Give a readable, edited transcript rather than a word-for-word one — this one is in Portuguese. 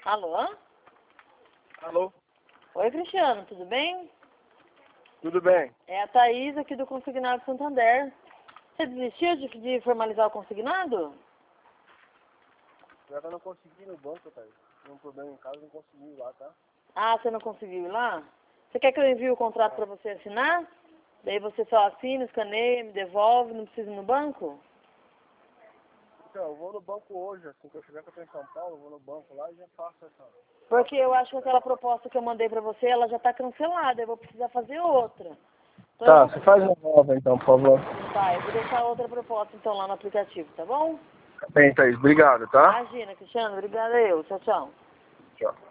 Alô? Alô? Oi, Cristiano, tudo bem? Tudo bem? É a Thaís aqui do Consignado Santander. Você desistiu de formalizar o consignado? Eu não consegui ir no banco, Thaís. Tem um problema em casa, não consegui ir lá, tá? Ah, você não conseguiu ir lá? Você quer que eu envie o contrato para você assinar? Daí você só assina, escaneia, me devolve, não precisa ir no banco? Então, eu vou no banco hoje, assim que eu chegar, que eu tô em São Paulo, eu vou no banco lá e já faço essa... Porque eu acho que aquela proposta que eu mandei para você, ela já está cancelada, eu vou precisar fazer outra. Então, Tá, você faz uma nova então, por favor. Tá, eu vou deixar outra proposta então lá no aplicativo, tá bom? Bem, Thaís, obrigado, tá? Imagina, Cristiano, obrigada eu. Tchau, tchau. Tchau.